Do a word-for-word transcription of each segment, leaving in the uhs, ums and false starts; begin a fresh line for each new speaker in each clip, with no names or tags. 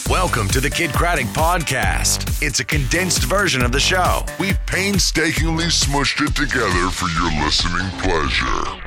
Welcome to the Kid Craddock Podcast. It's a condensed version of the show.
We painstakingly smushed it together for your listening pleasure.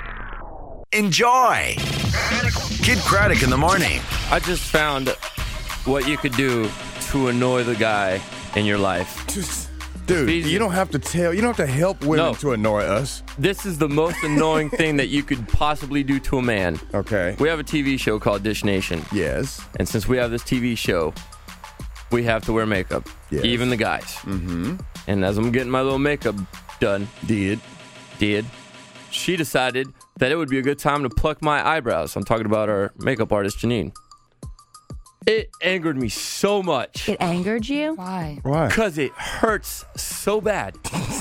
Enjoy. Kid Craddock in the morning.
I just found what you could do to annoy the guy in your life.
Dude,
Easy.
you don't have to tell, you don't have to help women
No.
to annoy us.
This is the most annoying thing that you could possibly do to a man.
Okay.
We have a T V show called Dish Nation.
Yes.
And since we have this T V show, we have to wear makeup.
Yes.
Even the guys. Mm-hmm. And as I'm getting my little makeup done,
Did.
did, she decided that it would be a good time to pluck my eyebrows. I'm talking about our makeup artist, Janine. It angered me so much.
It angered you?
Why?
Why?
Because it hurts so bad.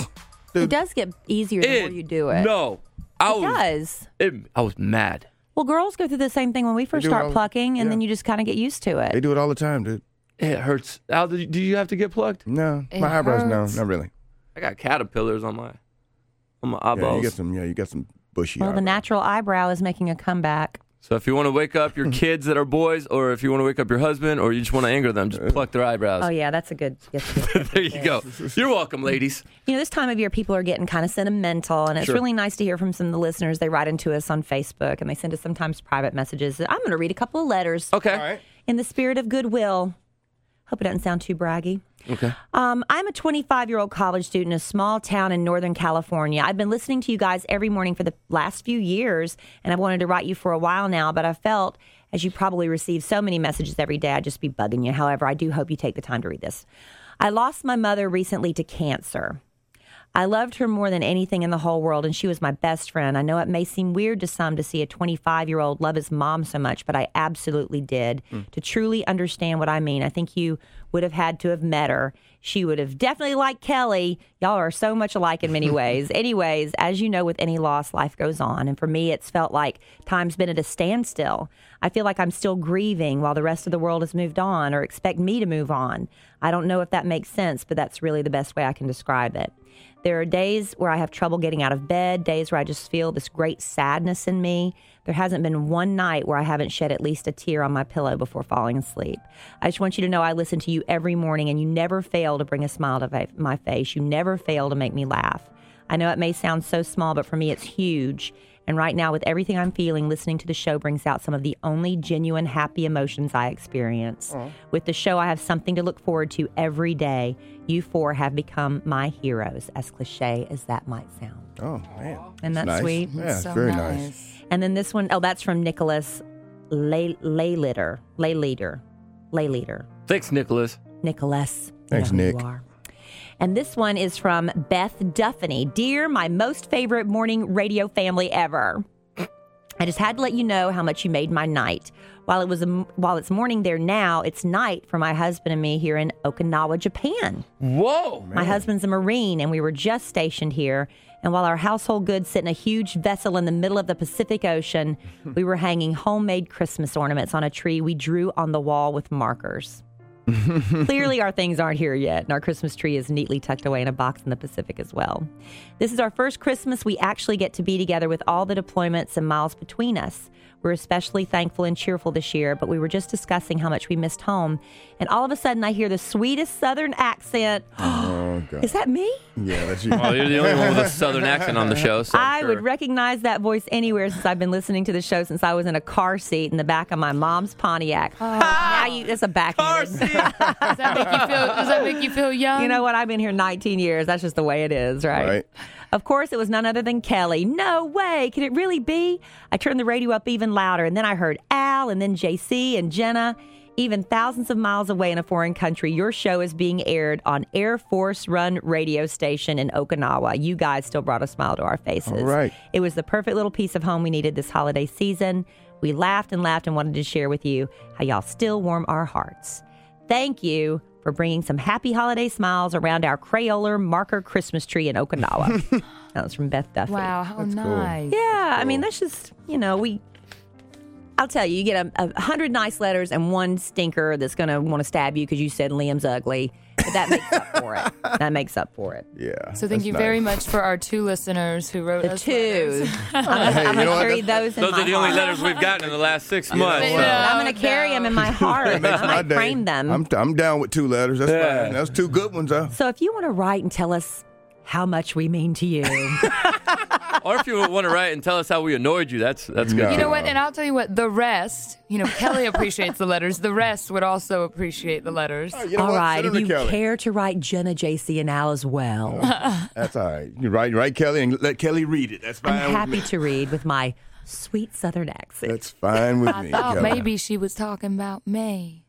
It does get easier the
It,
more you do it.
No. I
It
was,
does.
It, I was mad.
Well, girls go through the same thing when we first
do it
start
all-
plucking, and
yeah.
then you just kind of get used to
They
it.
do it all the time, dude.
It hurts. Al, do you, do you have to get plucked?
No.
It
my eyebrows,
hurts.
no, not really.
I got caterpillars on my on my
Yeah,
eyeballs.
you got some, yeah, you got some bushy
Well, the
eyebrows.
natural eyebrow is making a comeback.
So if you want to wake up your kids that are boys, or if you want to wake up your husband, or you just want to anger them, just pluck their eyebrows.
Oh, yeah, that's a good yes, yes, yes,
There you
yes.
go. You're welcome, ladies.
You know, this time of year, people are getting kind of sentimental, and it's
Sure.
really nice to hear from some of the listeners. They write into us on Facebook, and they send us sometimes private messages. I'm going to read a couple of letters
Okay.
All right.
in the spirit of goodwill. Hope it doesn't sound too braggy.
Okay.
Um, I'm a twenty-five-year-old college student in a small town in Northern California. I've been listening to you guys every morning for the last few years, and I've wanted to write you for a while now, but I felt, as you probably receive so many messages every day, I'd just be bugging you. However, I do hope you take the time to read this. I lost my mother recently to cancer. I loved her more than anything in the whole world, and she was my best friend. I know it may seem weird to some to see a twenty-five-year-old love his mom so much, but I absolutely did.
Mm.
To truly understand what I mean, I think you would have had to have met her. She would have definitely liked Kelly. Y'all are so much alike in many ways. Anyways, as you know, with any loss, life goes on. And for me, it's felt like time's been at a standstill. I feel like I'm still grieving while the rest of the world has moved on or expect me to move on. I don't know if that makes sense, but that's really the best way I can describe it. There are days where I have trouble getting out of bed, days where I just feel this great sadness in me. There hasn't been one night where I haven't shed at least a tear on my pillow before falling asleep. I just want you to know I listen to you every morning, and you never fail to bring a smile to fa- my face. You never fail to make me laugh. I know it may sound so small, but for me it's huge. And right now, with everything I'm feeling, listening to the show brings out some of the only genuine happy emotions I experience. Aww. With the show, I have something to look forward to every day. You four have become my heroes, as cliche as that might sound.
Oh, man.
Isn't that
Nice.
sweet?
Yeah,
So
very
nice.
nice.
And then this one, oh, that's from Nicholas Lay Layleader. Layleader. Layleader.
Thanks, Nicholas.
Nicholas. You
Thanks,
know who
Nick.
you are. And this one is from Beth Duffany. Dear my most favorite morning radio family ever. I just had to let you know how much you made my night. While it was a, while it's morning there now, it's night for my husband and me here in Okinawa, Japan.
Whoa.
My husband's a Marine, and we were just stationed here. And while our household goods sit in a huge vessel in the middle of the Pacific Ocean, we were hanging homemade Christmas ornaments on a tree we drew on the wall with markers. Clearly, our things aren't here yet, and our Christmas tree is neatly tucked away in a box in the Pacific as well. This is our first Christmas we actually get to be together with all the deployments and miles between us. We're especially thankful and cheerful this year, but we were just discussing how much we missed home, and all of a sudden I hear the sweetest Southern accent.
Oh, God.
Is that me?
Yeah, that's you.
Well, you're the only one with a Southern accent on the show, so I'm
I
sure.
would recognize that voice anywhere since I've been listening to the show since I was in a car seat in the back of my mom's Pontiac. Now you, it's a back
Car
end.
seat.
Does that make you feel? Does that make you feel young?
You know what? I've been here nineteen years. That's just the way it is, right?
Right.
Of course, it was none other than Kelly. No way. Can it really be? I turned the radio up even louder, and then I heard Al, and then J C and Jenna. Even thousands of miles away in a foreign country, your show is being aired on Air Force Run radio station in Okinawa. You guys still brought a smile to our faces.
All right.
It was the perfect little piece of home we needed this holiday season. We laughed and laughed and wanted to share with you how y'all still warm our hearts. Thank you for bringing some happy holiday smiles around our Crayola marker Christmas tree in Okinawa. That was from Beth Duffy.
Wow, how
That's cool.
nice.
Yeah, I mean, that's just, you know, we... I'll tell you, you get a, a hundred nice letters and one stinker that's going to want to stab you because you said Liam's ugly. But that makes up for it. That makes up for it.
Yeah.
So thank
that's
you
nice.
very much for our two listeners who wrote
The
us
two.
letters.
I'm gonna,
Hey,
I'm
you know
gonna
what?
carry those in
Those
my
are the only
heart.
letters we've gotten in the last six
You know
months.
what?
so-
I'm going to carry them in my heart. I
Makes my
might
day.
frame them.
I'm, I'm down with two letters. That's
Yeah.
fine. That's two good ones, huh?
So if you want to write and tell us how much we mean to you,
Or if you want to write and tell us how we annoyed you, that's that's good.
No.
You know what? And I'll tell you what, the rest, you know, Kelly appreciates the letters. The rest would also appreciate the letters.
You know
all
what?
right.
Send
If
them
you
to Kelly.
care to write Jenna, J C, and Al as well,
That's all right. You write, write Kelly, and let Kelly read it. That's fine.
I'm
with
happy
me.
to read with my sweet Southern accent.
That's fine with
I
me.
thought
Kelly.
maybe she was talking about me.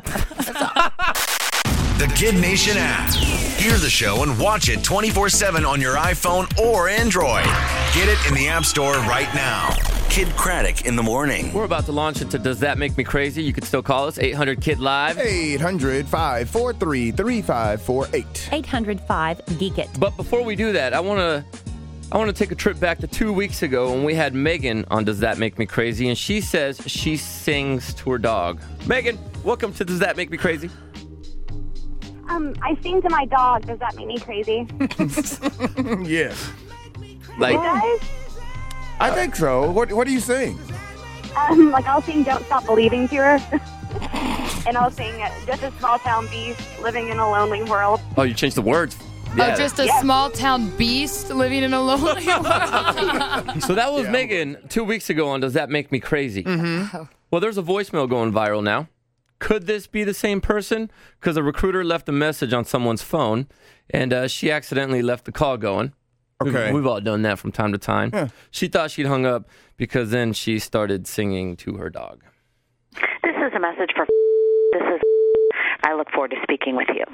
The Kid Nation app. Hear the show and watch it twenty-four seven on your iPhone or Android. Get it in the App Store right now. Kid Craddock in the morning.
We're about to launch into Does That Make Me Crazy? You can still call us, eight hundred Kid Live.
eight hundred, five four three, three five four eight.
eight hundred five Geek It.
But before we do that, I want to I want to take a trip back to two weeks ago when we had Megan on Does That Make Me Crazy? And she says she sings to her dog. Megan, welcome to Does That Make Me Crazy?
Um, I sing to my dog. Does that make me crazy?
Yes.
Like,
Guys,
I think so. What What do you sing?
um, like I'll sing "Don't Stop Believing" to her, and I'll sing uh, "Just a Small Town Beast Living in a Lonely World."
oh, you changed the words.
Oh, just a small town beast living in a lonely world.
So that was Megan two weeks ago on Does That Make Me Crazy? Mm-hmm. Well, there's a voicemail going viral now. Could this be the same person? Because a recruiter left a message on someone's phone, and uh, she accidentally left the call going. We've-
Okay.
We've, all done that from time to time.
Yeah.
She thought she'd hung up because then she started singing to her dog.
This is a message for this is I look forward to speaking with you.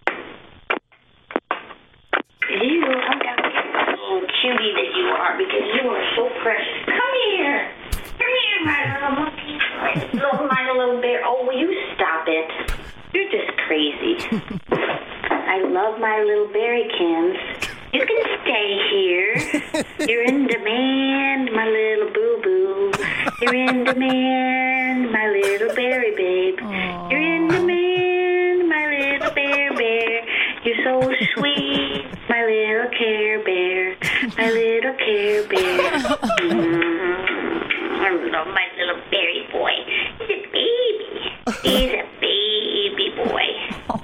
You, I'm gonna be a little cutie that you are because you are so precious. Come here. Come here, my little monkey. Little, my little bear. Oh, will you stop it? You're just crazy. I love my little berrykins. You can stay here. You're in demand, my little boo-boo. You're in demand, my little berry babe. You're in demand, my little bear bear. You're so sweet, my little Care Bear. My little Care Bear. Mm, I love my little berry boy. He's a baby. He's a baby boy.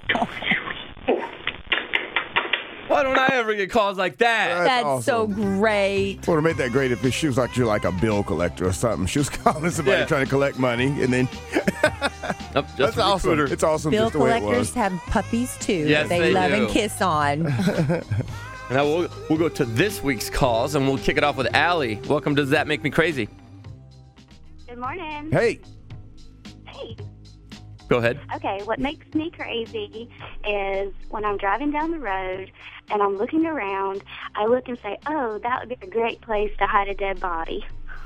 Why don't I ever get calls like that?
That's
awesome.
so great.
Would have made that great if she was like you're like a bill collector or something. She was calling somebody
Yeah.
trying to collect money, and then
Nope, just
that's
a
awesome.
recruiter.
It's awesome
Bill
just the way it
collectors
was.
have puppies too.
Yes,
that they,
they
love
do.
and kiss on.
Now we'll, we'll go to this week's calls, and we'll kick it off with Allie. Welcome to Does That Make Me Crazy?
Good morning.
Hey,
Hey.
Go ahead.
Okay, what makes me crazy is when I'm driving down the road and I'm looking around, I look and say, oh, that would be a great place to hide a dead body.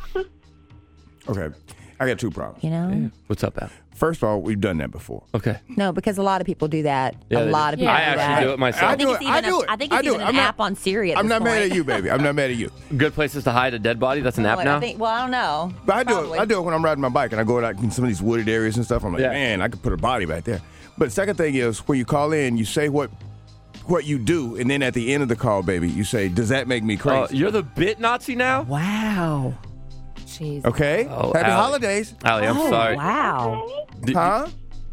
okay, I got two problems.
You know?
What's up, Al?
First of all, we've done that before.
Okay.
No, because a lot of people do that.
Yeah,
a
they
lot
do.
of people
I
do
actually
that.
do it myself.
I
I
think
do
it's
it.
even
I do
a,
it.
I think
I
it's
do
even
it.
an
I'm not-
app on Siri at
I'm
this
not mad
point.
at you, baby. I'm not mad at you.
Good places to hide a dead body? That's an app
I
now?
think, well, I don't know.
But I do
Probably.
it. I do it when I'm riding my bike and I go out in some of these wooded areas and stuff. I'm like,
Yeah.
man, I could put a body back there. But the second thing is when you call in, you say what what you do, and then at the end of the call, baby, you say, "Does that make me
Oh,
crazy?"
you're the bit Nazi now?
Wow.
Jeez.
Okay.
Oh,
Happy
Allie.
holidays,
Allie, I'm
oh,
sorry.
wow.
Did-
huh?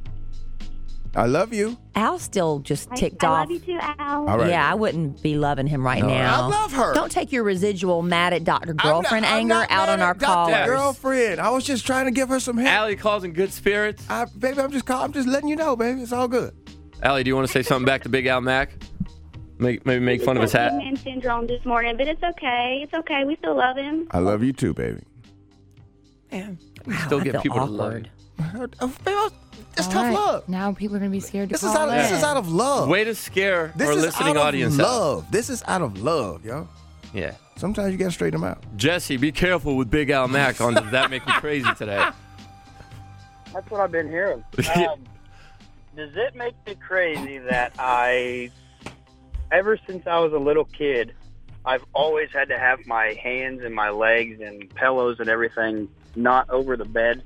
I love you.
Al's still just
I,
ticked
I
off.
love you too, Al.
All right.
Yeah, I wouldn't be loving him right
No.
now.
I love her.
Don't take your residual mad at Doctor
I'm not-
Girlfriend
I'm
anger
not
out
mad
on our
at Doctor
callers.
Girlfriend. I was just trying to give her some help.
Allie calls in good spirits.
I, baby, I'm just call, I'm just letting you know, baby. It's all good.
Allie, do you want to say something back to Big Al Mac? Make, maybe make fun of his hat?
Man syndrome this morning, but it's okay. It's okay. We still love him.
I love you too, baby.
Man,
Wow,
still
I
get
feel
people
awkward.
to love
Oh, baby, It's
All
tough
right.
love.
Now people are going to be scared to
This is
call
out of this
in.
is out of love.
you. Way to scare
This
our
is
listening
out of
audience out.
love. This is out of love, yo.
Yeah.
Sometimes you gotta straighten them out.
Jesse, be careful with Big Al Mac on Does That Make Me Crazy today?
That's what I've been hearing. Um, does it make me crazy that I, ever since I was a little kid, I've always had to have my hands and my legs and pillows and everything not over the bed?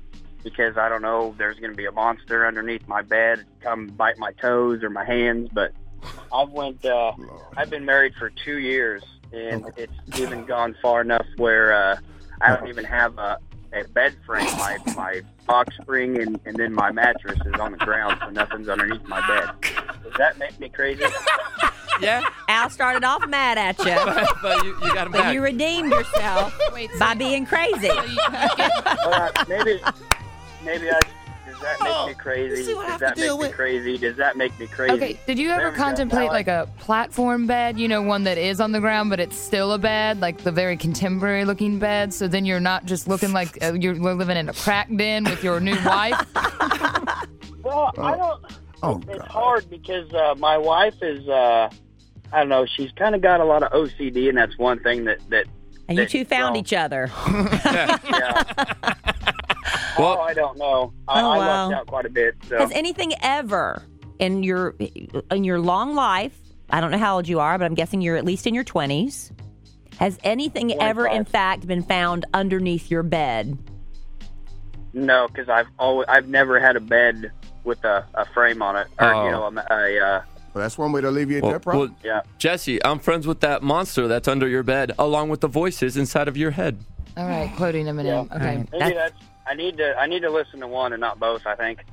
because I don't know, there's going to be a monster underneath my bed, come bite my toes or my hands. But I've went, uh, I've been married for two years, and it's even gone far enough where uh, I don't even have a, a bed frame. My my box spring and, and then my mattress is on the ground, so nothing's underneath my bed. Does that make me crazy?
Yeah.
Al started off mad at you.
but, but you, you got him
But
back.
you redeemed yourself
Wait, so
by being crazy.
Uh, maybe, maybe I. Does that make me crazy? Does that make me crazy? Does that make me crazy?
Okay, did you ever
There we go.
contemplate
Now I-
like a platform bed, you know, one that is on the ground, but it's still a bed, like the very contemporary looking bed, so then you're not just looking like uh, you're living in a crack den with your new wife?
Well, I don't.
Oh,
it's
God.
hard because uh, my wife is. Uh, I don't know. She's kind of got a lot of O C D, and that's one thing that that.
And you
that-
two found
well,
each other.
Yeah.
Well-
oh, I don't know. I,
Oh,
I
wow.
lucked out quite a bit. So.
Has anything ever in your in your long life, I don't know how old you are, but I'm guessing you're at least in your twenties. Has anything ever, in
twenty-five.
fact, been found underneath your bed?
No, because I've always, I've never had a bed with a, a frame on it, or
Oh.
you know, a, a uh,
Well, that's one way to alleviate
Well,
that problem.
well,
yeah.
Jesse, I'm friends with that monster that's under your bed, along with the voices inside of your head.
All right, quoting Eminem.
Yeah.
Okay.
Maybe
That-
that's. I need to. I need to listen to one and not both. I think.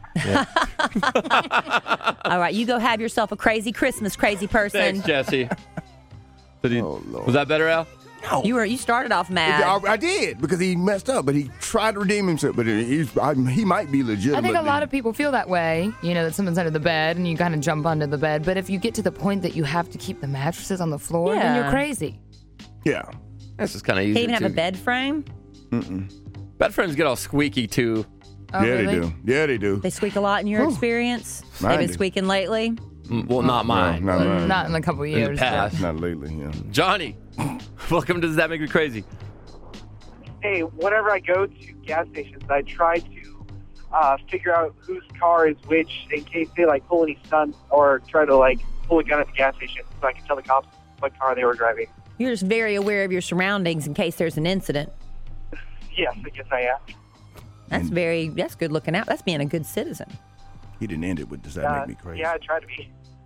All right, you go have yourself a crazy Christmas, crazy person.
Thanks, Jesse. Did he,
Oh, Lord.
was that better, Al?
You were you started off mad.
I, I did because he messed up, but he tried to redeem himself. But he's, I, he might be legitimate.
I think a lot of people feel that way, you know, that someone's under the bed and you kind of jump under the bed. But if you get to the point that you have to keep the mattresses on the floor, then
Yeah.
you're crazy.
Yeah.
This is kind of easy.
Can't even have
too.
a bed frame.
Bed frames get all squeaky too.
Oh,
yeah,
really?
they do. Yeah, they do.
They squeak a lot in your experience.
Mine
They've been
do.
squeaking lately.
Mm, Well, not mine.
No, not mine.
Not in a couple of
In the
years.
past.
Not lately, yeah.
Johnny, welcome to Does That Make Me Crazy?
Hey, whenever I go to gas stations, I try to uh, figure out whose car is which in case they like pull any stunts or try to like pull a gun at the gas station so I can tell the cops what car they were driving.
You're just very aware of your surroundings in case there's an incident.
Yes, I guess I am.
That's very, that's good looking out. That's being a good citizen.
He didn't end it with, does that
Uh,
make me crazy?
Yeah, I try to be.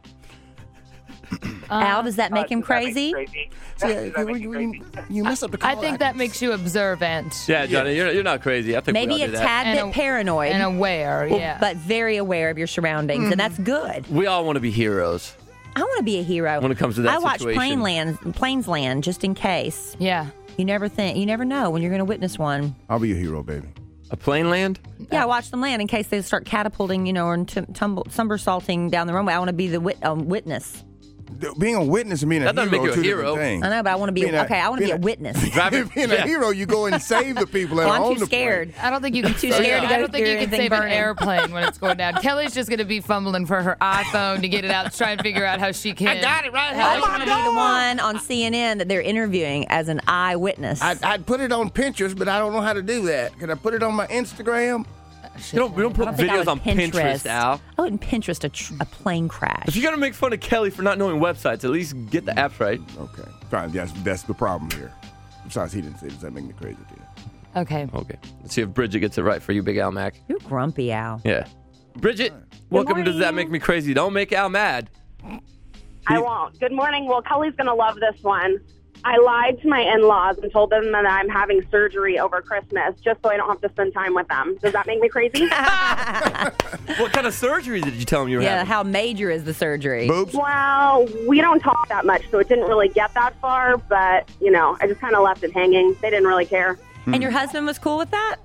Al, does that make
Uh,
him
does that make
crazy?
me crazy?
See,
Does that make
you,
me
you,
crazy?
you mess up the
I
call
think that
actors.
makes you observant
Yeah, Johnny, you're, you're not crazy. I think we
Maybe
all
a
do that.
tad
And
bit
a-
paranoid,
and aware, yeah.
but very aware of your surroundings, and that's good.
We all want to be heroes.
I want to be a hero
When it comes to that
I watch
situation.
Plane Land, Planes Land just in case.
yeah.
You never think, you never know when you're going to witness one.
I'll be a hero, baby.
A plane land?
Yeah, I watch them land in case they start catapulting, you know, or t- tumble, somersaulting down the runway. I want to be the wit- um, witness.
Being a witness and being a
That doesn't
hero
make
are
you a
two
hero.
different things.
I know, but I want to be
Being a-
okay. I want to be
being
a
a-
witness.
Driving,
Being
yeah.
a hero, you go and save the people that
Well,
are
I'm
on
too
the
scared.
I don't think you can.
too scared to
I
go
don't think
through
you can
anything
save an
burning.
airplane when it's going down. Kelly's just going to be fumbling for her iPhone to get it out, to try and figure out how she can.
I got it right
I
here.
want to be the one on C N N that they're interviewing as an eyewitness.
I'd, I'd put it on Pinterest, but I don't know how to do that. Can I put it on my Instagram?
You don't, we don't put
I don't think I
videos
would
on Pinterest, Al.
I wouldn't Pinterest a, tr- a plane crash.
If you're going to make fun of Kelly for not knowing websites, at least get the apps right.
Okay. Fine. That's, that's the problem here. Besides, he didn't say, does that make me crazy to you?
Okay.
Okay. Let's see if Bridget gets it right for you, Big Al Mac.
You're grumpy, Al.
Yeah. Bridget, welcome to Does That Make Me Crazy? Don't make Al mad.
I won't. Good morning. Well, Kelly's going to love this one. I lied to my in-laws and told them that I'm having surgery over Christmas just so I don't have to spend time with them. Does that make me crazy?
What kind of surgery did you tell him you were
Yeah,
having?
how major is the surgery?
Boobs?
Well, we don't talk that much, so it didn't really get that far. But, you know, I just kind of left it hanging. They didn't really care.
And your husband was cool with that?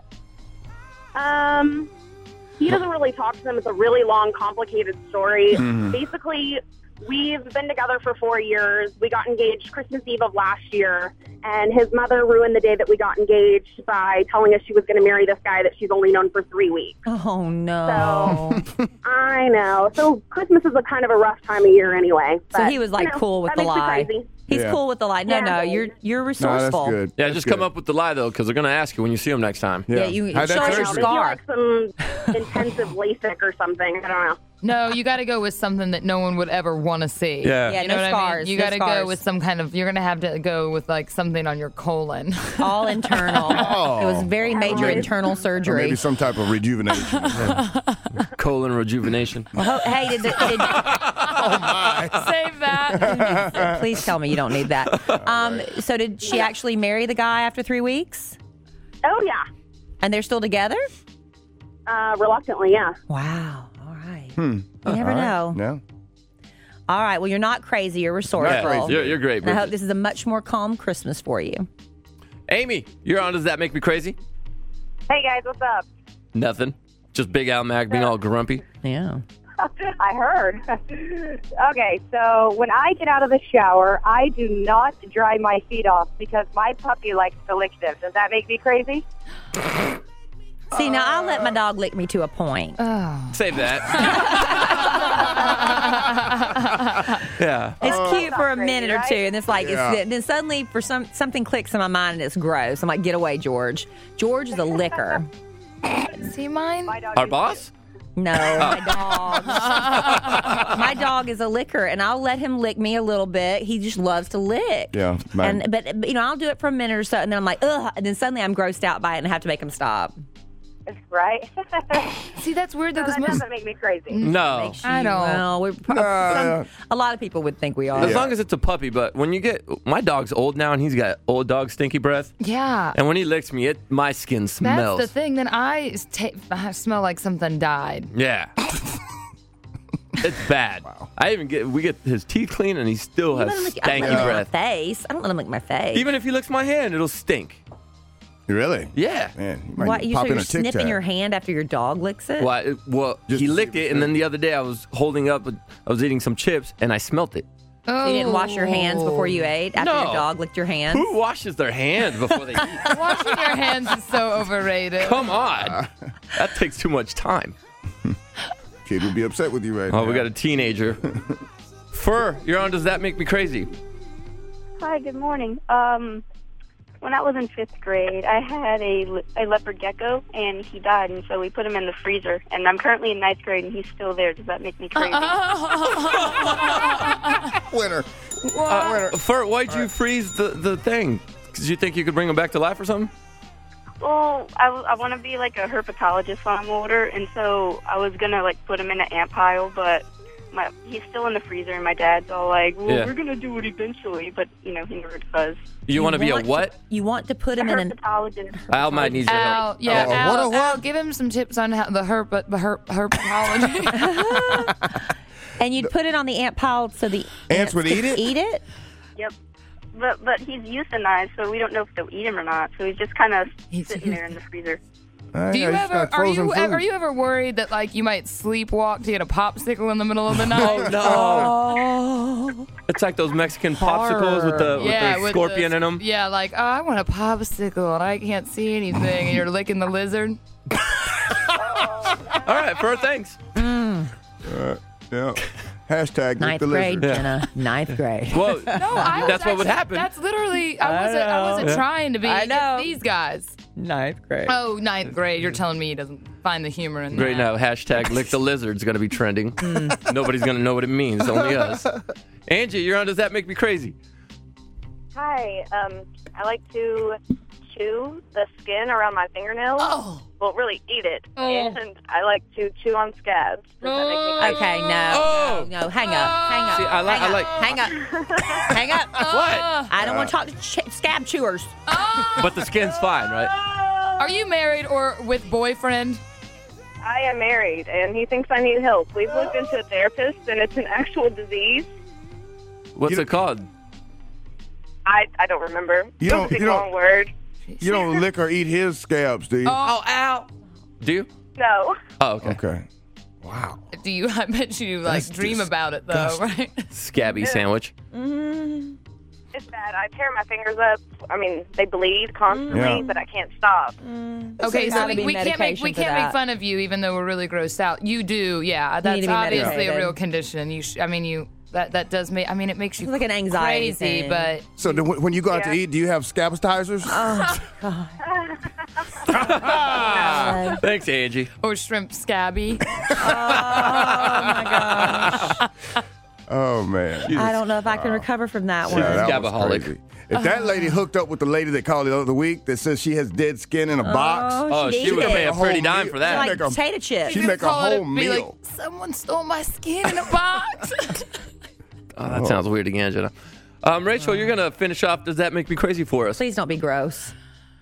Um, he doesn't really talk to them. It's a really long, complicated story. Basically, we've been together for four years. We got engaged Christmas Eve of last year, and his mother ruined the day that we got engaged by telling us she was going to marry this guy that she's only known for three weeks.
Oh, no.
So, I know. So Christmas is a kind of a rough time of year anyway.
So
but,
he was like
you know,
cool with
that
the
makes me
lie.
crazy.
He's
Yeah.
cool with the lie. No,
Yeah.
no, you're you're
No, that's
resourceful.
good.
Yeah,
That's
just
good.
come up with the lie, though, because they're going to ask you when you see them next time.
Yeah, you
How'd
show
that
us your
surgery-
Maybe
scar.
like some intensive LASIK or something. I don't know.
No, you got to go with something that no one would ever want to see.
Yeah.
Yeah,
You know
no
what I
scars,
mean? You
no
got to
scars.
go with some kind of, you're going to have to go with like something on your colon.
All internal. It was very major internal
Or
surgery.
maybe some type of rejuvenation.
Colon rejuvenation.
Oh, hey, did, the, did
Save that.
please tell me you don't need that. Um, so did she actually marry the guy after three weeks?
Oh, yeah.
And they're still together?
Uh, reluctantly, yeah.
Wow. All right.
Hmm.
You never
All right.
know.
No.
All right. Well, you're not crazy. You're resourceful.
Yeah, you're, you're great,
And I hope
Bridget.
this is a much more calm Christmas for you.
Amy, you're on Does That Make Me Crazy?
Hey, guys, what's up?
Nothing. Just Big Al Mac being all grumpy.
Yeah.
I heard. Okay, so when I get out of the shower, I do not dry my feet off because my puppy likes to lick them. Does that make me crazy?
See, now I'll let my dog lick me to a point.
Save that. Yeah.
It's
Oh,
cute
that's
for a
crazy,
minute or
right?
two, and it's like,
Yeah.
it's, then suddenly for some something clicks in my mind and it's gross. I'm like, get away, George. George is a licker.
See mine?
My dog
Our
is-
boss?
No, my dog. My dog is a licker, and I'll let him lick me a little bit. He just loves to lick.
Yeah, man.
And but you know, I'll do it for a minute or so, and then I'm like, ugh, and then suddenly I'm grossed out by it, and I have to make him stop.
Right?
See, that's weird though,
No,
because
that
most.
doesn't make me crazy.
No.
Makes
I
you-
don't.
Well, we're pro-
Uh,
some, a lot of people would think we are.
As long as it's a puppy, but when you get my dog's old now and he's got old dog stinky breath,
Yeah.
and when he licks me, it my skin
That's
smells.
the thing. Then I, ta- I smell like something died.
Yeah. It's bad. I even get we get his teeth clean and he still
You
has
let him lick, I don't
stanky
let him lick my
breath.
face. I don't let him lick my face.
Even if he licks my hand, it'll stink.
Really?
Yeah.
Man, you might
What, you
pop
so
in
you're
a Tic
snipping
Tac.
your hand after your dog licks it?
Well, I- well
Just
he
to see
licked
if
it,
it's
and then
good.
the other day I was holding up, I was eating some chips, and I smelt it.
Oh.
You didn't wash your hands before you ate after
No.
your dog licked your hands?
Who washes their hands before they eat?
Washing your hands is so overrated.
Come on. That takes too much time.
Kid would be upset with you right now.
Oh, we got a teenager. Fur, you're on Does That Make Me Crazy?
Hi, good morning. Um, when I was in fifth grade, I had a, le- a leopard gecko, and he died, and so we put him in the freezer. And I'm currently in ninth grade, and he's still there. Does that make me crazy?
Winner.
Uh, Fur, why'd you freeze the, the thing? Because you think you could bring him back to life or something?
Well, I, w- I want to be like a herpetologist when I'm older, and so I was gonna like put him in an ant pile, but my he's still in the freezer, and my dad's all like, "Well,
Yeah.
we're gonna do it eventually," but you know he never does.
You, want to be a
want
what?
To, you want to put him
A
in an...
herpetologist.
Al might need your help.
Al, yeah,
Oh,
Al,
what a what?
Al, give him some tips on how the herp, the herp, herpetology.
And you'd put it on the ant pile so the
Ants would
could
eat it?
Eat it?
Yep. But but he's euthanized, so we don't know if they'll eat him or not. So he's just kind of sitting there in the freezer.
Uh,
Do you
yeah, just
ever
got
are
frozen
you
food.
are you ever worried that like you might sleepwalk to get a popsicle in the middle of the night?
Oh, no.
Oh.
It's like those Mexican popsicles with the, with
yeah,
the
with
scorpion
the-
in them.
Yeah, like oh, I want a popsicle and I can't see anything, and you're licking the lizard.
All right, Fur, thanks.
Uh, yeah. Hashtag
Ninth
the
grade,
lizard.
Jenna. Ninth grade.
Well,
No, I
that's
was
what would
actually-
happen.
That's literally I wasn't I,
know.
wasn't
Yeah.
trying to be.
I know.
It's these guys.
Ninth grade.
Oh, ninth grade. You're telling me he doesn't find the humor in
Great
that.
now. Hashtag lick the lizard's going to be trending. Nobody's going to know what it means. Only us. Angie, you're on Does That Make Me Crazy?
Hi. Um, I like to chew the skin around my fingernails.
Oh.
Well, really eat it.
Oh.
And I like to chew on scabs. Does that make me crazy?
Okay, no,
Oh.
no, no, hang up, hang up.
See, I like-
hang
I
up,
like-
hang up, hang up.
What?
I don't want to talk to ch- scab chewers.
But the skin's fine, right?
Are you married or with boyfriend?
I am married, and he thinks I need help. We've looked into a therapist, and it's an actual disease.
What's
You-
it called?
I, I don't remember.
You
It was
don't-
a big
you don't-
long word.
You don't lick or eat his scabs, do you?
Oh, ow.
Do you?
No.
Oh, okay.
Okay. Wow.
Do you? I bet you like
That's
dream about it though,
disgusting.
right?
Scabby sandwich.
It's bad. I tear my fingers up. I mean, they bleed constantly,
Yeah.
but I can't stop.
Okay,
There's
so
gotta
we,
be
we can't make
medication
we
for
can't make
that.
fun of you, even though we're really grossed out. You do, yeah. That's
need to be
obviously a
medicated.
real condition. You, sh- I mean, you that that does make. I mean, it makes you
It's like an anxiety
crazy,
thing.
but
So then when when you go out to
Yeah.
eat, do you have scabitizers?
Thanks, Angie.
or shrimp scabby.
Oh
gosh.
Oh, man.
I don't know if I can recover from that one.
Yeah, that was
Scabaholic.
crazy. If that lady hooked up with the lady that called the other week that says she has dead skin in a box,
Oh, she
did.
would have paid a
whole
pretty dime
meal.
for that.
Like
make a-
potato chips.
She make a
Call it,
whole
be like,
meal.
someone stole my skin in a box.
Oh, that sounds weird again, Jenna. Um, Rachel, you're going to finish off Does That Make Me Crazy for us?
Please don't be gross.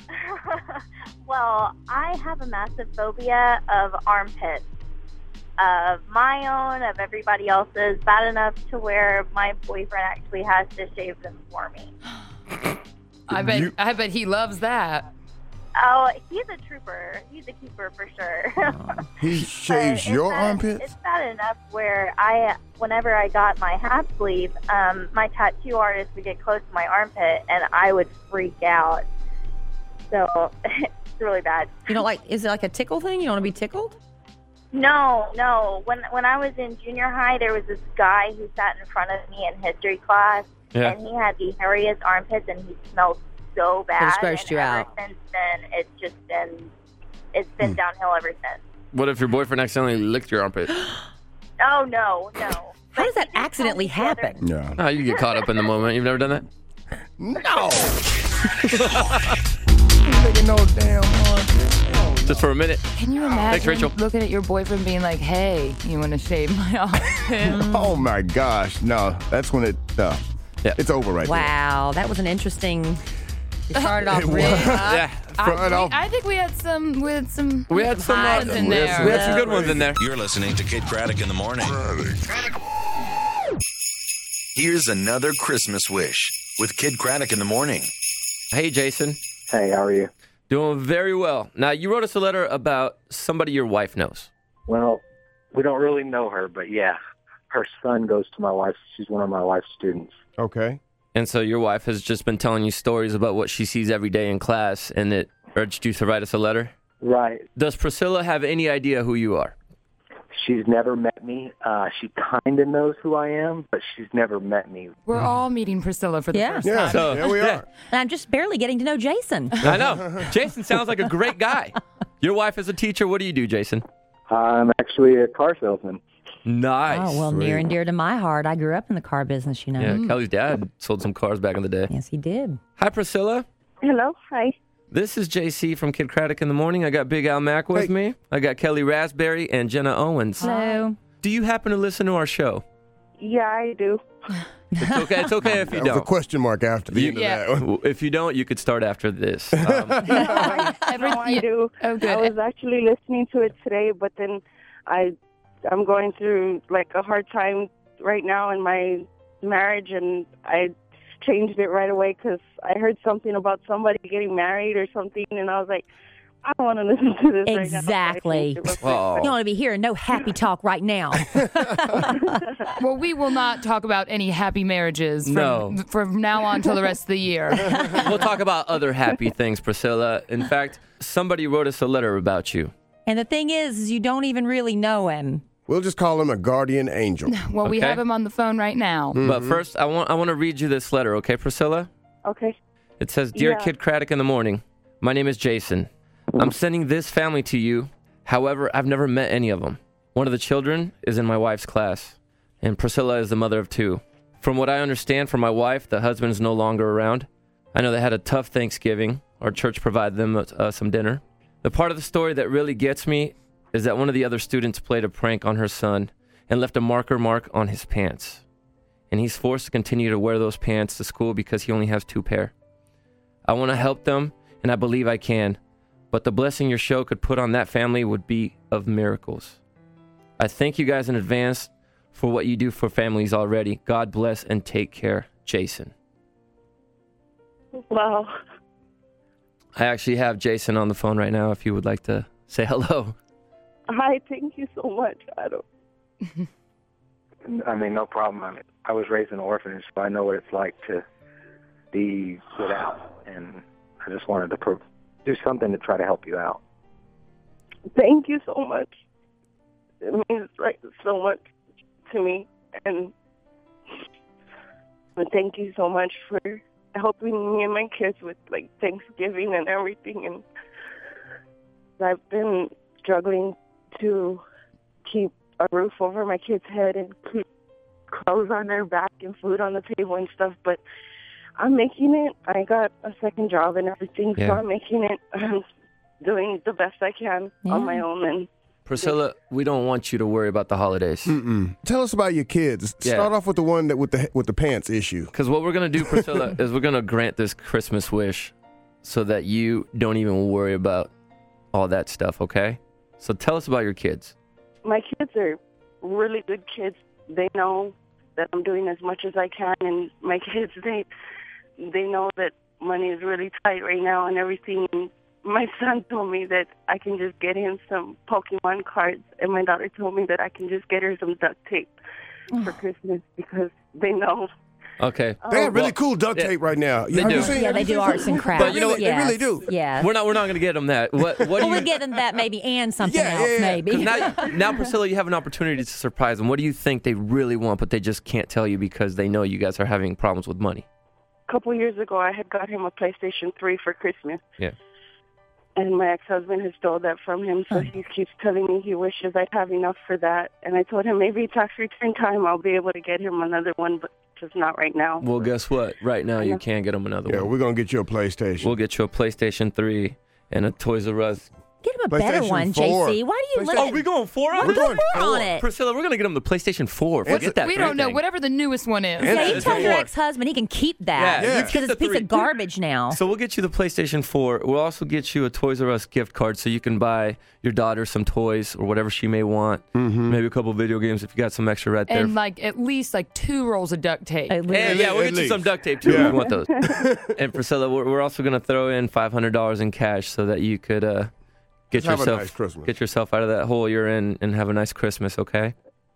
Well, I have a massive phobia of armpits. Of my own, of everybody else's, bad enough to where my boyfriend actually has to shave them for me.
I bet I bet he loves that.
Oh, he's a trooper. He's a keeper for sure.
He shaves
But
your
it's bad-
armpits?
It's bad enough where I, whenever I got my half sleeve, um, my tattoo artist would get close to my armpit, and I would freak out. So it's really bad.
You don't like, is it like a tickle thing? You don't want to be tickled?
No, no. When when I was in junior high, there was this guy who sat in front of me in history class,
Yeah.
and he had the hairiest armpits, and he smelled so bad.
It grossed
and
you
ever
out.
Since then, it's just been it's been downhill ever since.
What if your boyfriend accidentally licked your armpit?
Oh no, no.
How does that accidentally happen?
Yeah.
Oh, you get caught up in the moment. You've never done that?
No. Making no damn armpits.
Just for a minute.
Can you imagine
Thanks, Rachel.
looking at your boyfriend being like, hey, you want to shave my armpit?
Oh, my gosh. No, that's when it, uh,
Yeah.
it's over right
Wow, that was an interesting. It started off
It
really
was.
hot.
Yeah.
I,
Front
we-
off.
I think we had some we had some
We had some, uh,
highs in
we had
there.
some-
We had some good ones in there.
You're listening to Kid Craddock in the morning. Here's another Christmas wish with Kid Craddock in the morning.
Hey, Jason.
Hey, how are you?
Doing very well. Now, you wrote us a letter about somebody your wife knows.
Well, we don't really know her, but yeah, her son goes to my wife. She's one of my wife's students.
there. Okay.
And so your wife has just been telling you stories about what she sees every day in class, and it urged you to write us a letter?
Right.
Does Priscilla have any idea who you are?
She's never met me. Uh, she kind of knows who I am, but she's never met me.
We're all meeting Priscilla for the
Yeah.
first
Yeah,
time.
So-
there we
yeah.
are.
And I'm just barely getting to know Jason.
I know. Jason sounds like a great guy. Your wife is a teacher. What do you do, Jason?
I'm actually a car salesman.
Nice.
Oh, well, near and dear to my heart. I grew up in the car business, you know.
Yeah, Kelly's dad sold some cars back in the day.
Yes, he did.
Hi, Priscilla.
Hello, hi.
This is J C from Kid Craddock in the morning. I got Big Al Mack with
Hey.
me. I got Kelly Raspberry and Jenna Owens.
Hello.
Do you happen to listen to our show?
Yeah, I do.
It's okay. It's okay if you
That was a
don't.
question mark after the
You-
end of
Yeah.
that one.
If you don't, you could start after this. Um,
Every-
No, I do.
Oh, good.
I was actually listening to it today, but then I, I'm going through like a hard time right now in my marriage, and I changed it right away because I heard something about somebody getting married or something, and I was like, I don't want to listen to this right now.
Exactly.
So I changed it real quick.
Oh.
You don't want to be hearing no happy talk right now.
Well, we will not talk about any happy marriages from,
No.
from now on till the rest of the year.
we'll talk about other happy things, Priscilla. In fact, somebody wrote us a letter about you.
And the thing is, is you don't even really know him.
We'll just call him a guardian angel.
Well, we
Okay.
have him on the phone right now.
But first, I want I want to read you this letter, okay, Priscilla?
Okay.
It says, Dear
Yeah.
Kid Craddock in the morning, my name is Jason. I'm sending this family to you. However, I've never met any of them. One of the children is in my wife's class, and Priscilla is the mother of two. From what I understand from my wife, the husband is no longer around. I know they had a tough Thanksgiving. Our church provided them uh, some dinner. The part of the story that really gets me is that one of the other students played a prank on her son and left a marker mark on his pants. And he's forced to continue to wear those pants to school because he only has two pair. I want to help them, and I believe I can. But the blessing your show could put on that family would be of miracles. I thank you guys in advance for what you do for families already. God bless and take care, Jason.
Wow.
I actually have Jason on the phone right now if you would like to say hello.
Hi, thank you so much. I don't.
I mean, no problem. I mean, I was raised in an orphanage, so I know what it's like to be without, and I just wanted to pro- do something to try to help you out.
Thank you so much. It means like so much to me, and and thank you so much for helping me and my kids with like Thanksgiving and everything. And I've been struggling to keep
a roof over my kid's head and keep clothes on their back and food on the table and stuff. But I'm making it. I got a second job and everything,
Yeah.
so I'm making it. I'm doing the best I can on my own. And
Priscilla, we don't want you to worry about the holidays.
Mm-mm. Tell us about your kids.
Yeah.
Start off with the one that with the with the pants issue.
Because what we're going to do, Priscilla, is we're going to grant this Christmas wish so that you don't even worry about all that stuff, okay? So tell us about your kids.
my kids are really good kids. They know that I'm doing as much as I can, and my kids, they they know that money is really tight right now and everything. My son told me that I can just get him some Pokemon cards, and my daughter told me that I can just get her some duct tape for Christmas because they know.
Okay.
They have really cool duct tape right now.
They
Have
do.
you seen-
Yeah,
have
they
you
do
seen
arts
some-
and crafts.
But you know what?
Yes.
They really do.
Yeah.
We're not. We're not going to get them that. What? What do
Well,
you?
we'll get them that maybe and something
Yeah,
else
yeah, yeah.
maybe.
'Cause now, now, Priscilla, you have an opportunity to surprise them. What do you think they really want, but they just can't tell you because they know you guys are having problems with money?
A couple years ago, I had got him a PlayStation three for Christmas.
Yeah.
And my ex-husband has stole that from him, so he keeps telling me he wishes I'd have enough for that. And I told him maybe tax return time I'll be able to get him another one, but just not right now.
Well, guess what? Right now, you can't get them another
Yeah,
one.
we're gonna get you a PlayStation.
We'll get you a PlayStation three and a Toys R Us.
Get him a better
PlayStation
one,
four.
J C. Why do you let
Oh,
it?
we going four on
We're
it?
going four on it.
Priscilla, we're going to get them the PlayStation four.
It's
Forget
a-
that
We
three
don't know.
thing.
Whatever the newest one is.
Yeah, you
It's
tell
a
your
four.
ex-husband he can keep that
Yeah, you
because
keep
it's
the
a piece
three.
of garbage now.
So we'll get you the PlayStation four. We'll also get you a Toys R Us gift card so you can buy your daughter some toys or whatever she may want.
Mm-hmm.
Maybe a couple video games if you got some extra right there.
And like at least like two rolls of duct tape.
And yeah, we'll
at
get you
least.
some duct tape too
Yeah.
if you want those. And Priscilla, we're, we're also going to throw in five hundred dollars in cash so that you could uh, get
Just have a
yourself
nice Christmas.
get yourself out of that hole you're in and have a nice Christmas, okay?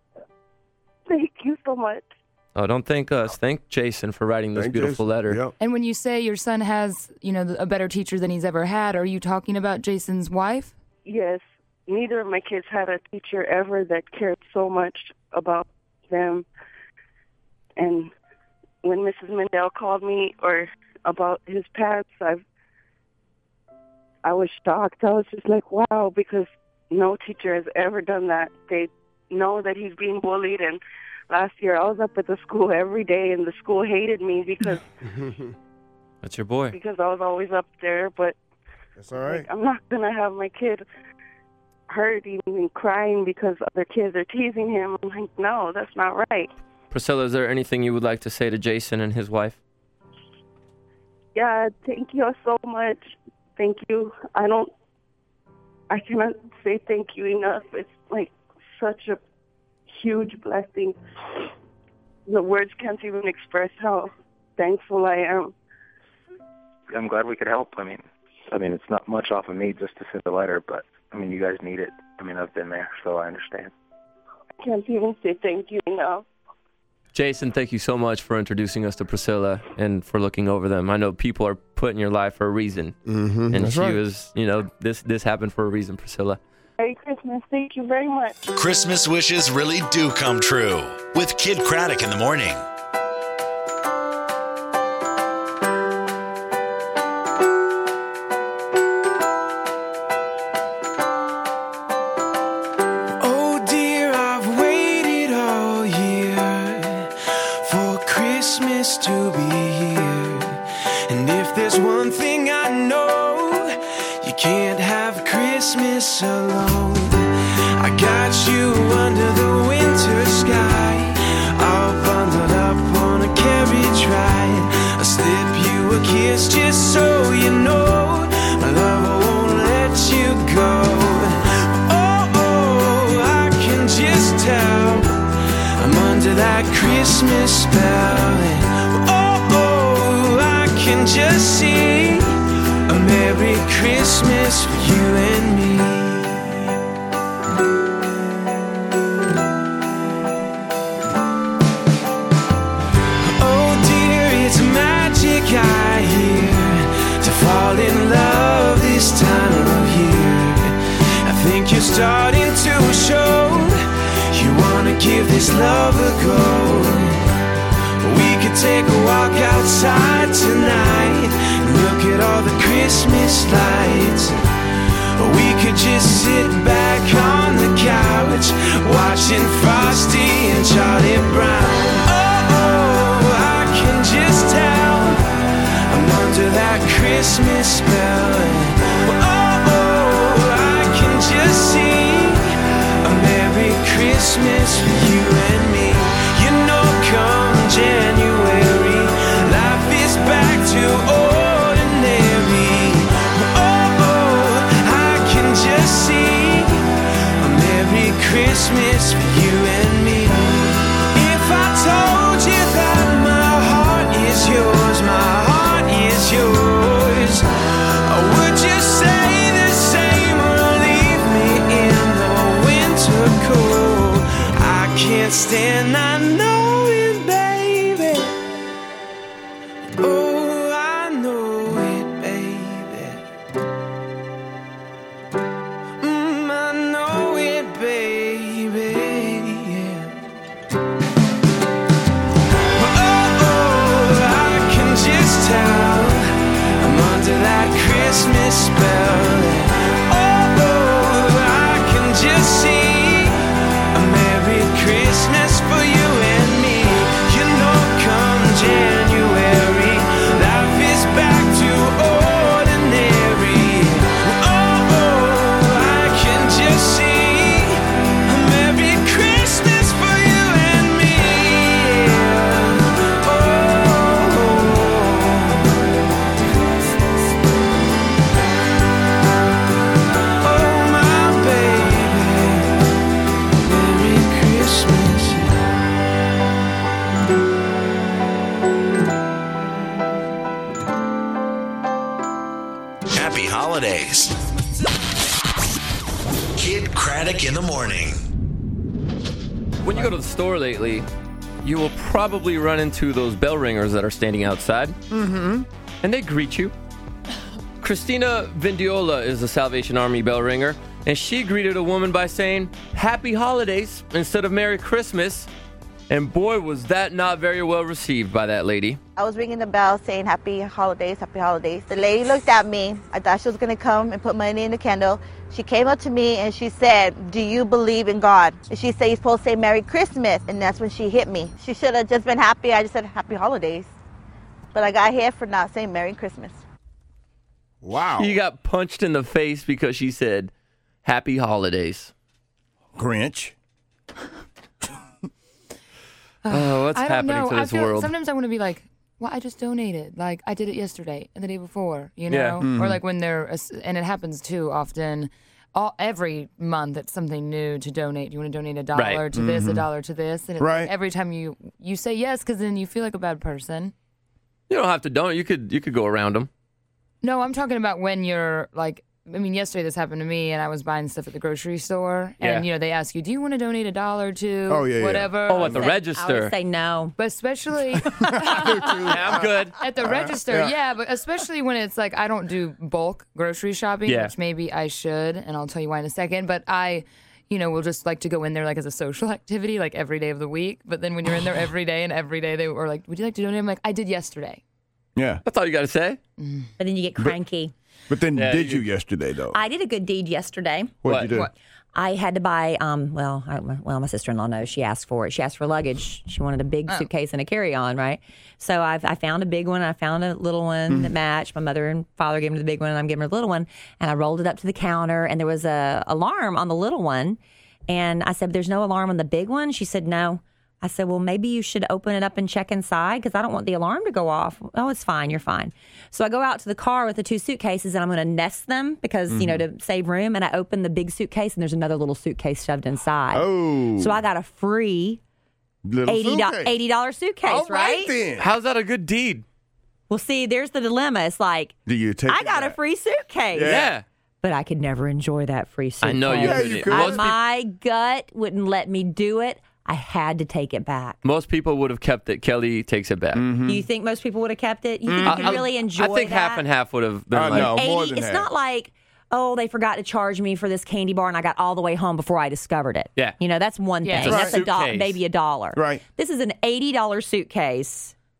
Thank you so much.
Oh, don't thank us. Thank Jason for writing this
Thank
beautiful
Jason.
letter.
Yep.
And when you say your son has, you know, a better teacher than he's ever had, are you talking about Jason's wife?
Yes, neither of my kids had a teacher ever that cared so much about them. And when Missus Mendel called me or about his past, I've I was shocked. I was just like, wow, because no teacher has ever done that. They know that he's being bullied, and last year I was up at the school every day, and the school hated me because
That's your boy.
because I was always up there. But
That's all right.
like, I'm not gonna have my kid hurting and crying because other kids are teasing him. I'm like, no, that's not right.
Priscilla, is there anything you would like to say to Jason and his wife?
Yeah, thank you so much. Thank you. I don't, I cannot say thank you enough. It's like such a huge blessing. The words can't even express how thankful I am.
I'm glad we could help. I mean, I mean, it's not much off of me just to send a letter, but I mean, you guys need it. I mean, I've been there, so I understand.
I can't even say thank you enough.
Jason, thank you so much for introducing us to Priscilla and for looking over them. I know people are put in your life for a reason.
Mm-hmm.
And
That's
she
right.
was, you know, this this happened for a reason, Priscilla.
Merry Christmas. Thank you very much.
Christmas wishes really do come true with Kid Craddock in the morning.
Oh dear, I've waited all year for Christmas to be here. And if there's one thing I know, you can't have Christmas alone. I got you under the winter sky, all bundled up on a carriage ride. I'll slip you a kiss just so you know my love won't let you go. Just tell I'm under that Christmas spell, and oh, oh, I can just see a Merry Christmas for you and me. Oh dear, it's magic I hear to fall in love this time of year. I think you're starting to show you wanna give this love a go. We could take a walk outside tonight and look at all the Christmas lights. Or we could just sit back on the couch couch, watching Frosty and Charlie Brown. Oh, oh, I can just tell I'm under that Christmas spell. Oh, oh, I can just see a Merry Christmas for you and me. You know, come January, life is back to ordinary. Oh, oh, I can just see a Merry Christmas for you and me. If I told you that my heart is yours, my heart is yours, would you say the same or leave me in the winter cold? I can't stand, I know it, baby. Oh, I know it, baby. Mm, I know it, baby. Oh, oh, I can just tell I'm under that Christmas spell. Oh, oh, I can just see a Merry Christmas for you and me. You know, come January, life is back to ordinary. Oh, oh, I can just see a Merry Christmas for you and me. Oh, oh, my baby, Merry Christmas.
Happy holidays. Kid Craddock in the morning.
When you go to the store lately, you will probably run into those bell ringers that are standing outside.
Mm-hmm.
And they greet you. Christina Vindiola is a Salvation Army bell ringer, and she greeted a woman by saying, "Happy holidays," instead of "Merry Christmas." And boy, was that not very well received by that lady.
I was ringing the bell saying happy holidays, happy holidays. The lady looked at me. I thought she was going to come and put money in the candle. She came up to me and she said, "Do you believe in God?" And she said, "You're supposed to say Merry Christmas." And that's when she hit me. She should have just been happy. I just said happy holidays. But I got hit for not saying Merry Christmas.
Wow.
You got punched in the face because she said, "Happy holidays."
Grinch.
Oh, what's
I don't
happening
know.
to
I
this
feel,
world?
Sometimes I want to be like, well, I just donated. Like, I did it yesterday and the day before, you know?
Yeah. Mhm.
Or like when they're, and it happens too often, all every month it's something new to donate. You want to donate a dollar
Right.
to this, a
Mhm.
dollar to this. And it's
Right.
like every time you, you say yes, because then you feel like a bad person.
You don't have to donate. You could you could go around them.
No, I'm talking about when you're like, I mean, yesterday this happened to me, and I was buying stuff at the grocery store, and
Yeah.
you know they ask you, "Do you want to donate a dollar to
Oh, yeah, yeah.
whatever?"
Oh, at the
I would say-
register.
I would
Say no.
But especially
Yeah, I'm good.
at the
Uh,
register,
yeah.
yeah. But especially when it's like I don't do bulk grocery shopping,
Yeah.
which maybe I should, and I'll tell you why in a second. But I, you know, will just like to go in there like as a social activity, like every day of the week. But then when you're in there every day and every day they were like, "Would you like to donate?" I'm like, "I did yesterday."
Yeah.
That's all you got to say.
But then you get cranky.
But then
Yeah,
did
you-
you yesterday, though?
I did a good deed yesterday.
What'd you do? What?
I had to buy, um, well, I, well, my sister-in-law knows. She asked for it. She asked for luggage. She wanted a big
Oh.
suitcase and a carry-on, right? So I've, I found a big one. I found a little one that matched. My mother and father gave me the big one, and I'm giving her the little one. And I rolled it up to the counter, and there was a alarm on the little one. And I said, "There's no alarm on the big one?" She said, "No." I said, "Well, maybe you should open it up and check inside because I don't want the alarm to go off." "Oh, it's fine. You're fine." So I go out to the car with the two suitcases and I'm going to nest them because, you know, to save room. And I open the big suitcase and there's another little suitcase shoved inside.
Oh.
So I got a free
Little
eighty dollars
suitcase.
eighty dollars suitcase,
All right,
right?
then.
How's that a good deed?
Well, see, there's the dilemma. It's like,
Do you take
I
it
got a
back?
free suitcase.
Yeah.
But I could never enjoy that free suitcase.
I know you
Yeah,
couldn't.
you could.
I-
Most, peop-
my gut wouldn't let me do it. I had to take it back.
most people would have kept it. Kelly takes it back.
Mm-hmm.
Do you think most people would have kept it? You think you can
I-
really enjoy
I think
that?
half and half would have been
Uh,
like,
no. more
eighty
than
it's
half.
not like, oh, they forgot to charge me for this candy bar and I got all the way home before I discovered it.
Yeah.
You know, that's one
Yeah.
thing.
It's a
That's a dollar,
suitcase.
maybe a dollar.
Right.
This is an eighty dollars suitcase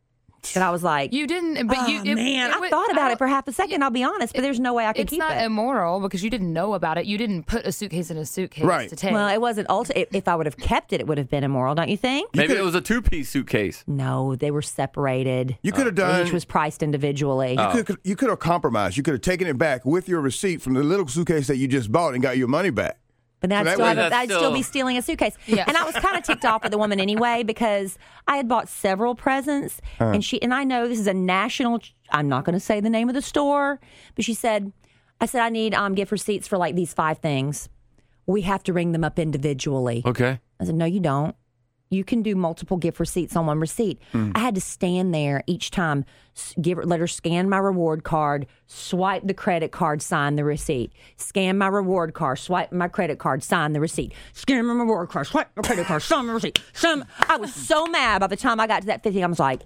And I was like,
You didn't, but
oh,
you. It,
man,
it
I
was-
thought about
I
it for half a second, I'll be honest, but there's no way I could
It's
keep
not
it.
immoral because you didn't know about it. You didn't put a suitcase in a suitcase
Right.
to take.
Well, it wasn't ulti- if I would have kept it, it would have been immoral, don't you think?
Maybe it was a two-piece suitcase.
No, they were separated.
You could have done.
Each was priced individually.
Oh.
You could you could have compromised. You could have taken it back with your receipt from the little suitcase that you just bought and got your money back.
But then
So
I'd,
that
still,
way
have a,
that's
I'd still
still-
be stealing a suitcase.
Yeah.
And I was kind of ticked off with the woman anyway because I had bought several presents, and she and I know this is a national. I'm not going to say the name of the store, but she said, "I said I need um, gift receipts for like these five things. We have to ring them up individually."
Okay.
I said, "No, you don't. You can do multiple gift receipts on one receipt." I had to stand there each time, s- give her, let her scan my reward card, swipe the credit card, sign the receipt. Scan my reward card, swipe my credit card, sign the receipt. Scan my reward card, swipe my credit card, sign the receipt. Some, I was so mad by the time I got to that fifty. I was like,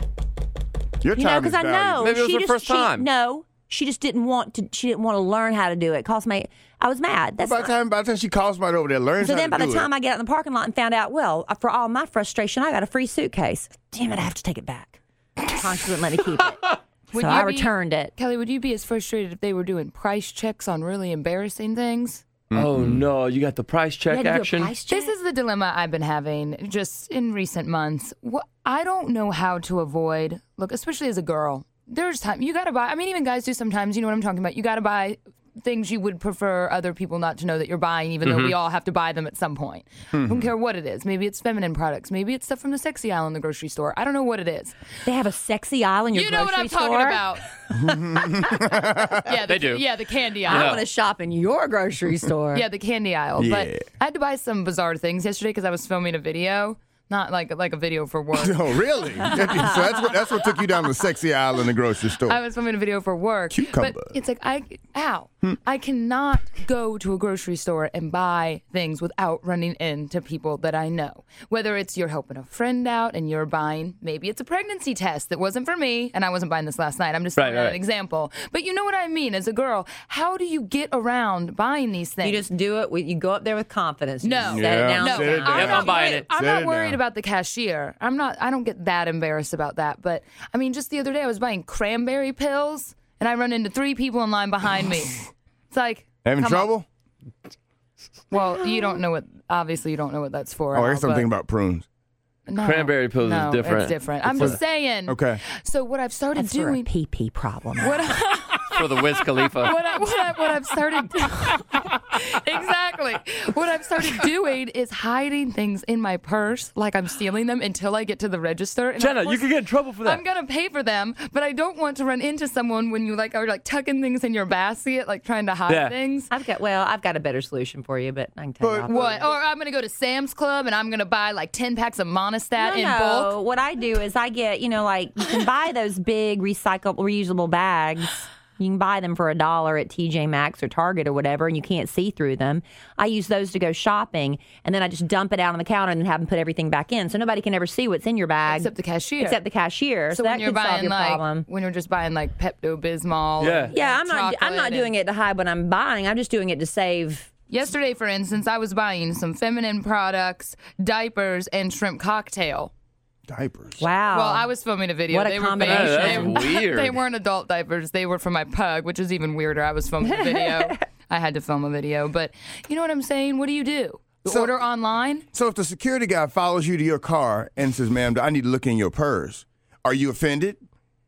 Your
you know,
time
because
is
I know
valuable.
Maybe it was
she
her
just
first
she-
time.
no, she just didn't want to. She didn't want to learn how to do it. Cost me. I was mad. That's
By the time by the time she calls somebody over there, learns
so
how
then
to
by
do
the time
it.
I get out in the parking lot and found out, well, for all my frustration, I got a free suitcase. Damn it, I have to take it back. Conscience wouldn't let me keep it.
Would
so
you
I
be-
returned it.
Kelly, would you be as frustrated if they were doing price checks on really embarrassing things?
Oh, no. You got the price
You
check
had to do a
action?
price check?
This is the dilemma I've been having just in recent months. What I don't know how to avoid, look, especially as a girl, there's time you got to buy. I mean, even guys do sometimes. You know what I'm talking about. You got to buy things you would prefer other people not to know that you're buying, even though we all have to buy them at some point. I don't care what it is. Maybe it's feminine products. Maybe it's stuff from the sexy aisle in the grocery store. I don't know what it is.
They have a sexy aisle in your
You know what
grocery
I'm
store?
talking about. yeah, the,
They do.
Yeah, the candy
I
aisle.
want to shop in your grocery store.
Yeah, the candy aisle.
Yeah.
But I had to buy some bizarre things yesterday because I was filming a video. Not like like a video for work.
Oh, really? so that's what that's what took you down the sexy aisle in the grocery store.
I was filming a video for work.
Cucumber.
But it's like, I, ow. I cannot go to a grocery store and buy things without running into people that I know. Whether it's you're helping a friend out and you're buying, maybe it's a pregnancy test that wasn't for me, and I wasn't buying this last night. I'm just
Right,
throwing out
right.
an example. But you know what I mean as a girl. How do you get around buying these things?
You just do it. With, you go up there with confidence. You
No.
just set
Yeah.
it down.
No,
Sit it down.
I'm
Yep,
not
I'm buying
worried,
it.
I'm
Sit
not
it
worried
down.
about the cashier. I'm not. I don't get that embarrassed about that. But I mean, just the other day, I was buying cranberry pills, and I run into three people in line behind me. It's like
Having
come on.
trouble?
Well, you don't know what. Obviously, you don't know what that's for.
Oh, I
Al,
guess I'm
but-
thinking about prunes.
No,
Cranberry pills is
no,
different.
It's different. I'm
for
just saying.
Okay.
So what I've started
That's for a
doing.
pee pee problem.
What I,
For the Wiz Khalifa.
what, I, what, I, what I've started exactly what I've started doing is hiding things in my purse like I'm stealing them until I get to the register. And of
Jenna, you
course,
could get in trouble for that.
I'm gonna pay for them, but I don't want to run into someone when you like are like tucking things in your basket, like trying to hide
Yeah.
things.
I've got well, I've got a better solution for you, but I can tell you.
But-
off.
What? Or I'm gonna go to Sam's Club and I'm gonna buy like ten packs of Monistat
No,
in
no.
bulk.
What I do is I get, you know, like you can buy those big recyclable, reusable bags. You can buy them for a dollar at T J Maxx or Target or whatever, and you can't see through them. I use those to go shopping, and then I just dump it out on the counter and then have them put everything back in, so nobody can ever see what's in your bag
Except the cashier.
except the cashier. So,
So
that
when you're
could solve
buying
your
like
problem.
when you're just buying like Pepto Bismol.
Yeah.
Yeah, I'm not. I'm not doing it to hide what I'm buying. I'm just doing it to save.
Yesterday, for instance, I was buying some feminine products, diapers, and shrimp cocktail.
Diapers.
Wow.
Well, I was filming a video.
What a
they
combination.
Were
Yeah,
they,
that's weird.
They weren't adult diapers. They were for my pug, which is even weirder. I was filming a video. I had to film a video. But you know what I'm saying? What do you do? You
So-
order online?
So if the security guy follows you to your car and says, "Ma'am, I need to look in your purse," are you offended?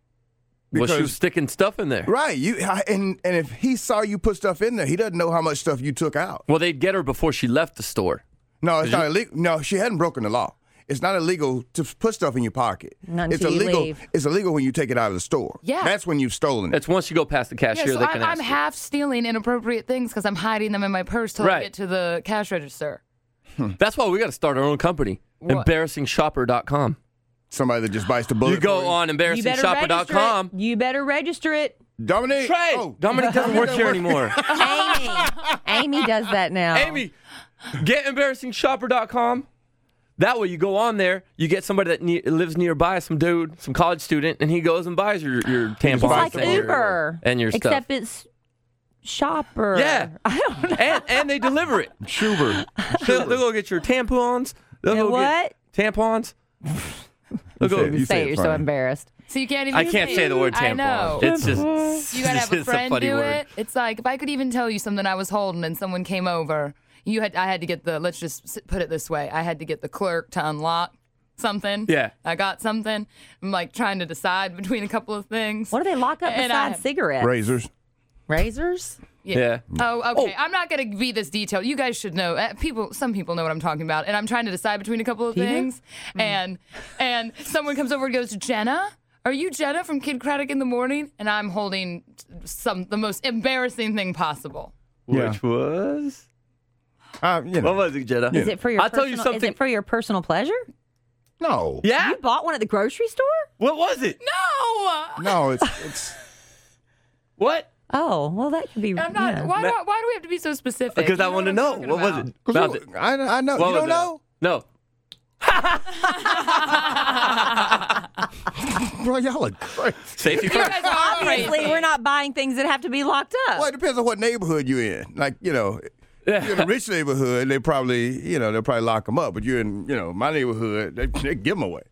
Well, she was sticking stuff in there.
Right. You and and if he saw you put stuff in there, he doesn't know how much stuff you took out.
Well, they'd get her before she left the store.
No, it's
Did
not
you-
illegal. No, she hadn't broken the law. It's not illegal to put stuff in your pocket.
Not
it's
until you
illegal.
leave.
It's illegal when you take it out of the store.
Yeah.
That's when you've stolen it.
It's once you go past the cashier,
Yeah, so
they
I'm,
can
I'm
ask you.
half stealing inappropriate things because I'm hiding them in my purse till I
Right.
get to the cash register.
That's why we got to start our own company.
What?
embarrassing shopper dot com.
Somebody that just bites the bullet.
You go
for you.
on
You
embarrassing
better
shopper dot
register
com.
it. You better register it.
Dominique.
Trey!
Oh.
Dominic doesn't work here anymore.
Amy. Amy does that now.
Amy, get embarrassing shopper dot com. That way you go on there, you get somebody that ne- lives nearby, some dude, some college student, and he goes and buys your, your tampons.
It's like
and your-
Uber.
And your stuff.
Except it's shopper.
Yeah.
I don't know.
And, and they deliver it.
Schubert.
They'll, they'll go get your tampons. They'll
You know
go
what?
get tampons. They'll go,
said-
You
You
say
say
it,
it
you're so
funny.
embarrassed.
So you can't even
I can't say the word tampon.
I know.
It's just
You gotta have a
it's a
friend
funny
do
word.
it. It's like if I could even tell you something I was holding and someone came over, you had I had to get the. Let's just s- put it this way: I had to get the clerk to unlock something.
Yeah.
I got something. I'm like trying to decide between a couple of things.
What do they lock up
And
besides
I-
cigarettes?
Razors.
Razors?
Yeah.
Oh, okay. I'm not gonna be this detailed. You guys should know. Uh, people, some people know what I'm talking about, and I'm trying to decide between a couple of
Peter?
things. And and someone comes over and goes, "Jenna, are you Jenna from Kid Craddock in the Morning?" And I'm holding some the most embarrassing thing possible.
Yeah.
Which was?
Uh, you know.
What was it, Jenna?
Is it for your
I'll
personal,
tell you something.
Is it for your personal pleasure?
No.
Yeah?
You bought one at the grocery store?
What was it?
No.
No, it's it's.
What?
Oh, well, that could be.
I'm not.
yeah.
Why, do, why do we have to be so specific?
Because
You
I
know
want to
I'm
know.
talking
What was
about.
it?
'Cause
Mouth
you-
it.
I, I know.
What
you
was
don't
it?
know?
No.
Bro, y'all are crazy.
Safety
You
first.
guys are all
Obviously,
crazy.
we're not buying things that have to be locked up.
Well, it depends on what neighborhood you're in. Like, you know, if you're in a rich neighborhood, they probably, you know, they'll probably lock them up. But you're in, you know, my neighborhood, they, they give them away.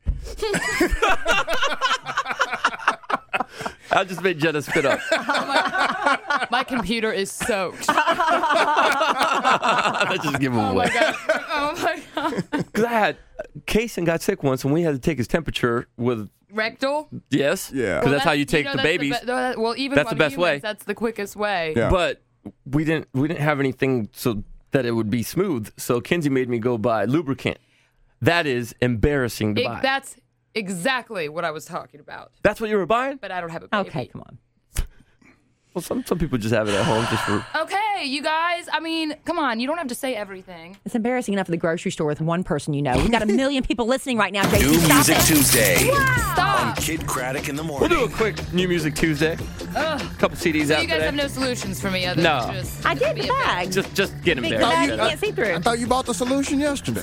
I just made Jenna spit up.
My computer is soaked.
Let's just give him
Oh
away.
my god. Oh my god.
Because I had, Kason got sick once and we had to take his temperature with,
Rectal.
yes.
Yeah.
Because
Well,
that's how you take
know,
the
that's
babies.
be- that- well, even
That's
on
the best
humans,
way.
That's the quickest way.
Yeah.
But we didn't we didn't have anything so that it would be smooth. So Kinsey made me go buy lubricant. That is embarrassing to
It-
buy.
that's exactly what I was talking about.
That's what you were buying?
But I don't have a baby.
Okay, come on.
Well, some some people just have it at home just for.
Okay, you guys. I mean, come on. You don't have to say everything.
It's embarrassing enough at the grocery store with one person you know. We've got a million people listening right now, J C.
New
Stop
Music
it.
Tuesday
Stop.
on Kid Craddock in the
We'll
morning.
do a quick New Music Tuesday.
Ugh.
Couple C Ds
So
out
you guys
today.
have no solutions for me other
No.
than just.
I did the bag.
Just just get
Big
embarrassed.
bag you
Jenna.
can't see through.
I thought you bought the solution yesterday.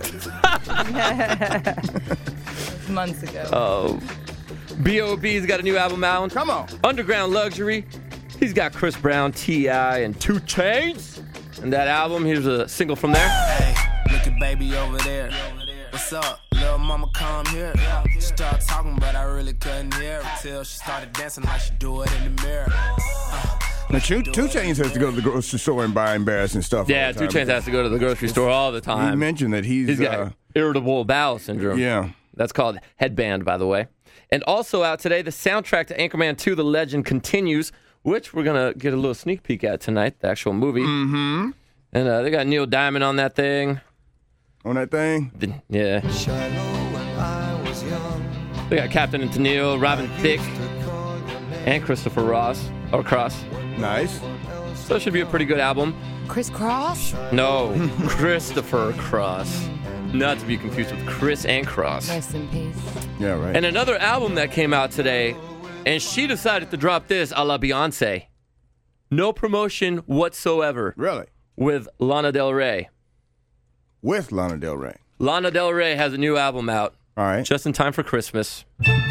Months ago.
Oh, B O B's got a new album out.
Come on.
Underground Luxury. He's got Chris Brown, T I, and two Chainz. And that album, here's a single from there.
Hey, look at baby over there. What's up? Little mama come here. She started talking, but I really couldn't hear her till she started dancing like she do it in the mirror. Uh,
Now, Two, Two Chainz has to go to the grocery store and buy embarrassing stuff.
Yeah,
all the
Two
time.
Chainz has to go to the grocery store all the
He
time.
mentioned that he's,
He's got
uh,
irritable bowel syndrome.
yeah.
That's called Headband, by the way. And also out today, the soundtrack to Anchorman two, The Legend continues, which we're going to get a little sneak peek at tonight, the actual movie.
Mm-hmm.
And uh, they got Neil Diamond on that thing.
On that thing?
The- yeah. They got Captain and Tennille, Robin Thicke, and Christopher Ross, or Cross.
Nice.
So it should be a pretty good album.
Chris Cross?
No, Christopher Cross. Not to be confused with Chris and Cross.
Rest in peace.
Yeah, right.
And another album that came out today, and she decided to drop this a la Beyonce. No promotion whatsoever.
Really?
With Lana Del Rey.
With Lana Del Rey.
Lana Del Rey has a new album out.
All right.
Just in time for Christmas.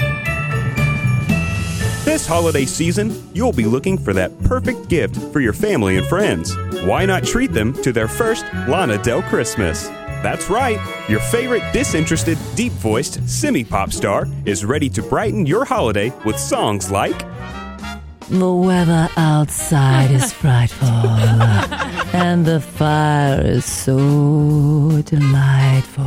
This holiday season, you'll be looking for that perfect gift for your family and friends. Why not treat them to their first Lana Del Christmas? That's right, your favorite disinterested, deep-voiced semi-pop star is ready to brighten your holiday with songs like
The weather outside is frightful, and the fire is so delightful.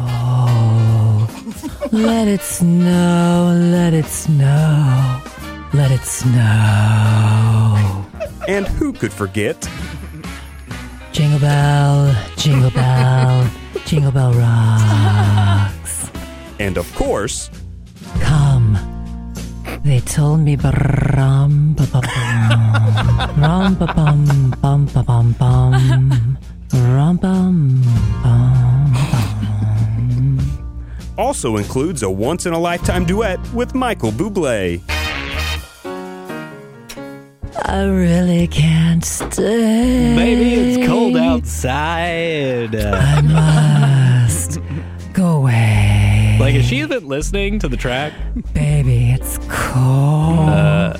Let it snow, let it snow, let it snow.
And who could forget
Jingle bell, jingle bell, jingle bell rocks.
And of course,
Come. They told me brum ba bum rum ba bum bum ba bum bum rum bum bum bum.
also includes a once-in-a-lifetime duet with Michael Bublé.
I really can't stay.
Baby, it's cold outside.
I must go away.
Like, is she even listening to the track?
Baby, it's cold
Uh,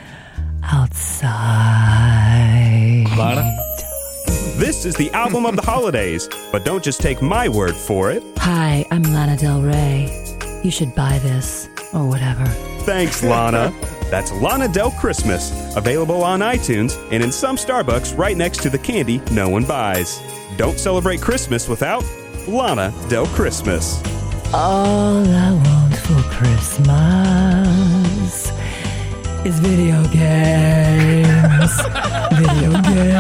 outside.
Lana?
This is the album of the holidays, but don't just take my word for it.
Hi, I'm Lana Del Rey. You should buy this. or whatever.
Thanks, Lana. That's Lana Del Christmas. Available on iTunes and in some Starbucks right next to the candy no one buys. Don't celebrate Christmas without Lana Del Christmas.
All I want for Christmas is video games. Video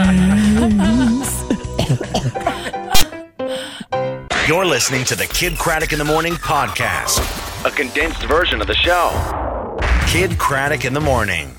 games.
You're listening to the Kid Craddock in the Morning podcast, a condensed version of the show. Kid Craddock in the Morning.